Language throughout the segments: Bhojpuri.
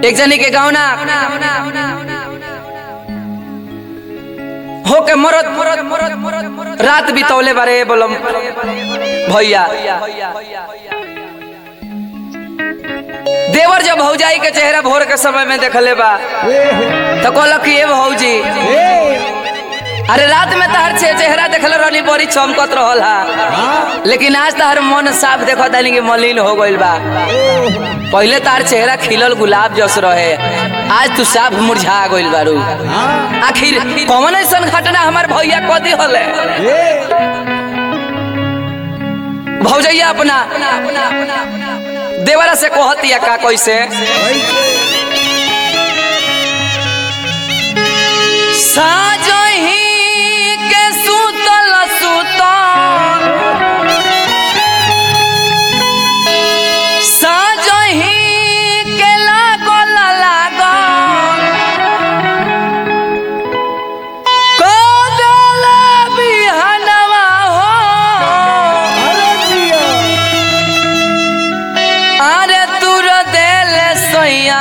एक जनी के गाँव ना हो के मरद रात बितौले बारे बोलम भैया देवर जब भौजाई के चेहरा भोर के समय में देखले बा तो कहलक ये भौजी अरे रात में तहर चेहरा देखल रहनी बड़ी चमकत रहल हा लेकिन आज तहर मन साफ देखो तानी कि मलिन हो गइल बा। पहले तार चेहरा खिलल गुलाब जस रहे आज तू साफ मुरझा गइल बारू। आखिर कौन ऐसन घटना हमार भैया कदी हले भौजैया अपना देवरा से कहतिया का कैसे साजही के सुतल साजही के लागल कदल बिहनवा हो अरे तुर देल सैया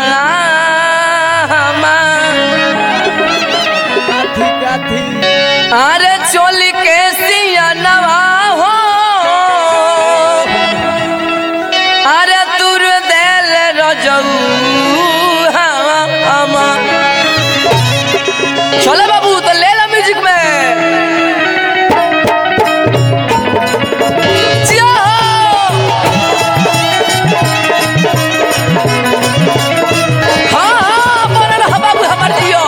अरे चोली के सियनवा हो अरे तुर देल रजऊ चलो बाबू तो ले लो म्यूजिक में हाँ बोल रहा बाबू हमार जियो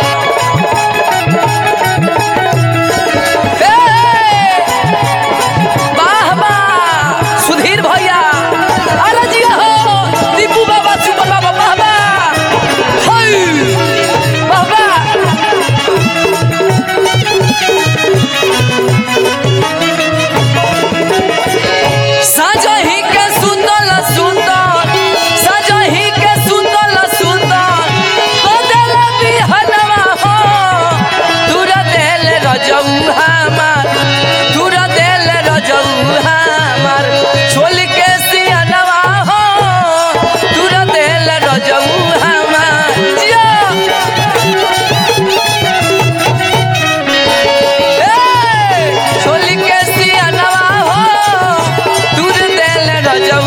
सुधीर भैया अरे जी हो दीपू बाबा सुपर बाबा बाबा बाबा साजही के सुंदर सुंदर साजही के सुंदर सुंदर बदल बिहनवा हो दूर देल रजऊ हमार दूर देल रजऊ हमार छोल के सियनवा हो दूर देल रजऊ हमार छोल के सियनवा हो दूर देल रजऊ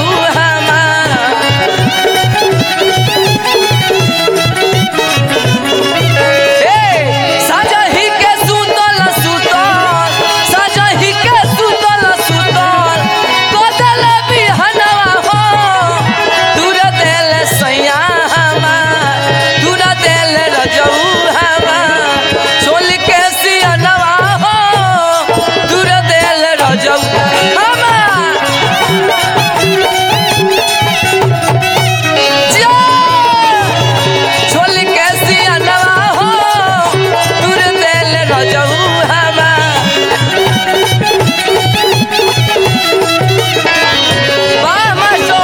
साजही के सुतल सुतल साजही के सुतल सुतल कदल बिहनवा हो दूर देल सैया हमार दूर देल रजऊ हमार चोल के सियनवा हो दूर देल रजऊ हमार चोल के सियनवा हो दूर देल रजऊ हमार वाह मास्टर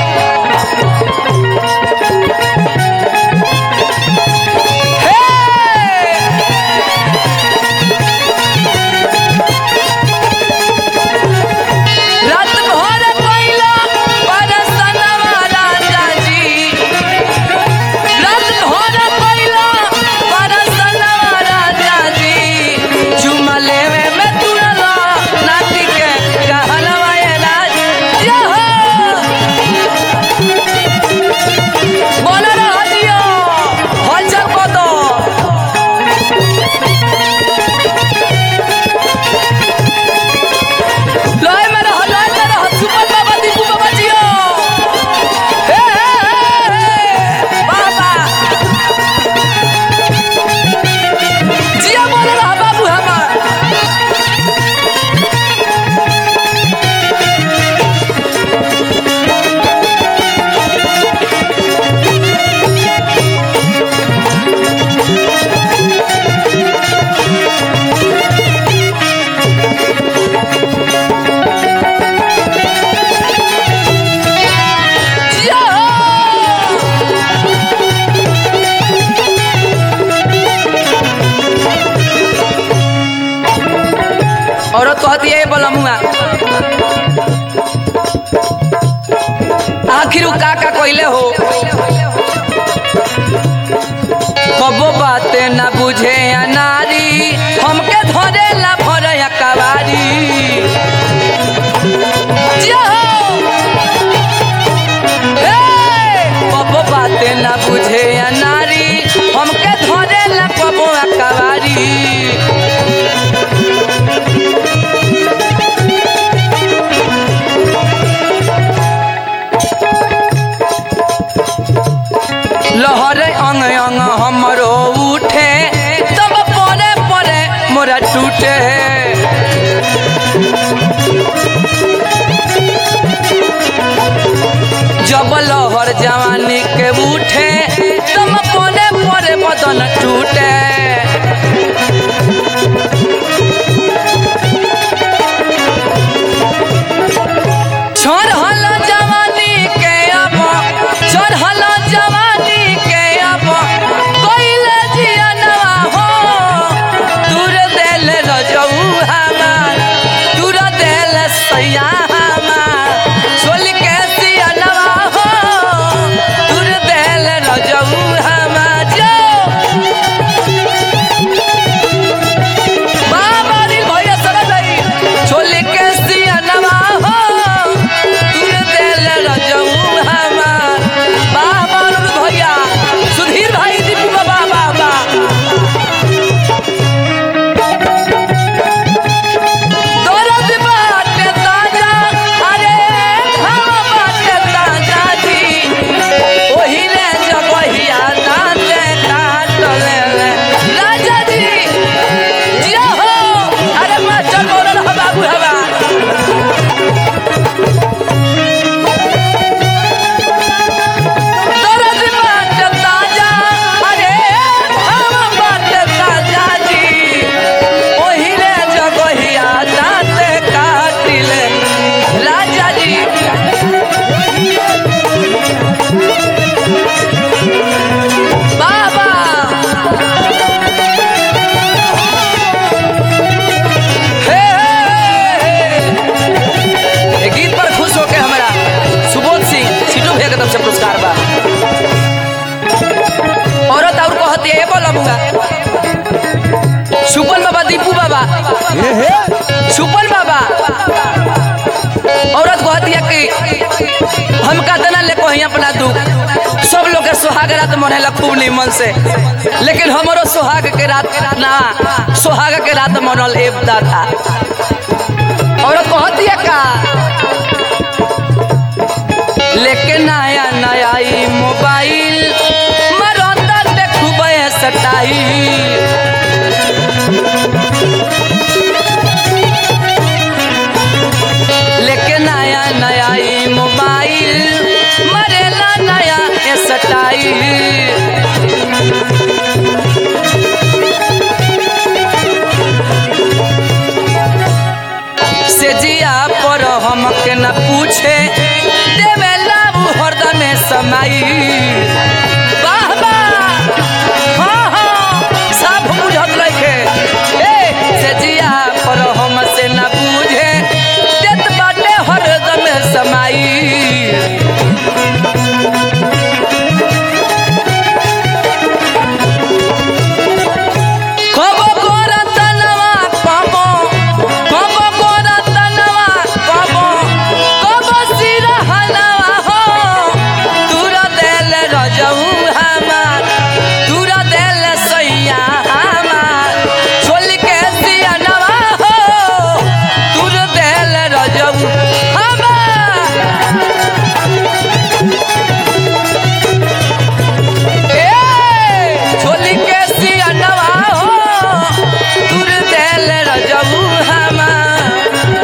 रात भर पहिला परसनवा राजा जी रात भर पहिला परसनवा राजा जी चुमा लेवे में तुरला नाटी के कहलवा ये राजा बोल रहा दियो हलचल को दो लोहे में रह सुपर बाबा दीपू बाबा जियो बाबा जिया बोल रहा बाबू हमार औरत कहती है बोलमुआ आखिर का कहले हो बुझे अनारी हमके धरेला भरया कवारी कबो बाते ना बुझे अनारी हमके धरेला कबो कवारी लहरे अंग अंग हमरो उठे तब परे परे मोरा टूटे जब लहर जवानी के उठे तब परे परे बदन टूटे चढ़ल जवानी के अब चढ़ल जवानी के अब कोइले जियनवा हो दूर देल रजऊ हमार दूर देल सैया हमार सोल के सियनवा हो दूर देल रजऊ हमार जो बाबा रे भैया सर गई सोल के सियनवा हो दूर देल रजऊ हमार बाबा रे भैया सुधीर भाई दीपू बाबा बाबा दर्द बाटे ताजा अरे हम बाटे ताजा जी ओहिले जगहिया दांते काट ले राजा जी जिया हो अरे मास्टर बोल रहा बाबू हवा दर्द बाटे ताजा अरे हम बाटे ताजा जी ओहिले जगहिया दांते काट ले राजा जी बाबा हे ये गीत पर खुश होके हमारा सुबोध सिंह सीटू भैया के तरफ से पुरस्कार बा औरत और कहती है बोला मुंगा सुपन बाबा दीपू बाबा सुपन बाबा औरत कहती है कि हम कहते ले कहीं अपना दुख सब लोग के सुहाग रात मनेला खूब निमन से लेकिन हमारो सुहाग के रात ना सुहाग के रात मनल एबदा था औरत कहती है का लेके नया नया ई मोबाइल मरंदा देखबे सटाई लेके नया नया ई मोबाइल मरेला नया सटाई से जिया पर हमके न पूछे देवेला हरदम समाई वाह वाह हाँ हाँ सब बुझत लइके से जिया पर हमसे न पूछे देत बाटे हरदम समाई कबो गोरतनवा कबो कबो गोरतनवा कबो कबो सिरहनवा हो दूर देल रजऊ हमार दूर देल सैया हमार छोल के सियनवा हो दूर देल रजऊ हमार छोल के सियनवा हो दूर देल रजऊ हमार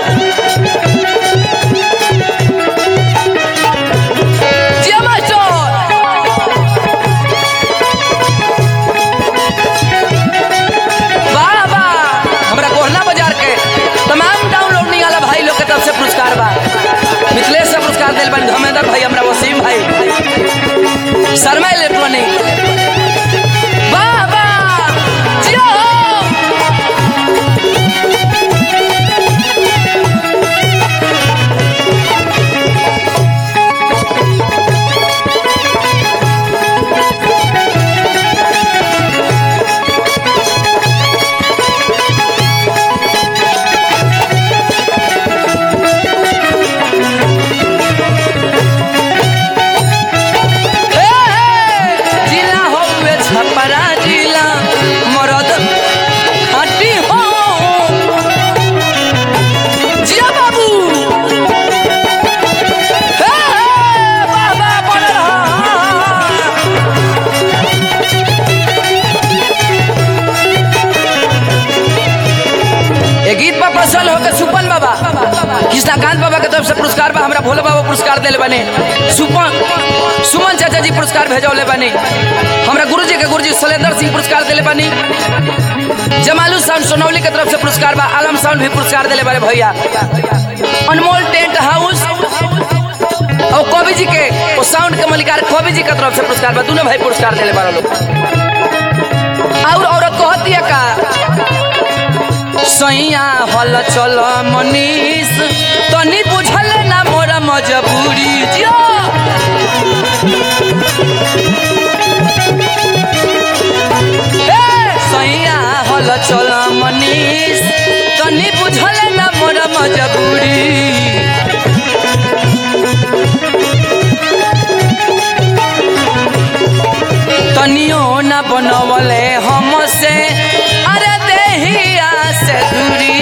जिया मास्टर बाबा हमरा कोहना बाजार के तमाम डाउनलोडिंग वाला भाई लोग के तरफ से पुरस्कार बा मिथिलेश से पुरस्कार दिल बन धर्मेंद्र भाई हमरा वसीम भाई शर्मा इलेक्ट्रॉनिक बाबा जिया कृष्णाकांत बाबा के तरफ से पुरस्कार बा, हमरा भोले बाबा पुरस्कार देले बने, सुमन चाचा जी पुरस्कार भेजौले बने, हमरा गुरुजी के गुरुजी शैलेंद्र सिंह पुरस्कार देले बने, जमालू साउंड सोनौली के तरफ से पुरस्कार बा, आलम साउंड भी पुरस्कार देले बने भैया, अनमोल टेंट हाउस और कवि जी के वो साउंड के मलिकार कवि जी के तरफ से पुरस्कार बा, दोनों भाई पुरस्कार देले बने लोग। और औरत कहती है का सैया हल चल मनीष तनी बुझल ना मोर मजबूरी सैया हल चल मनीष तनी बुझल ना मोर मजबूरी तनियो ना बनवले हमसे अरे देहिया से दूरी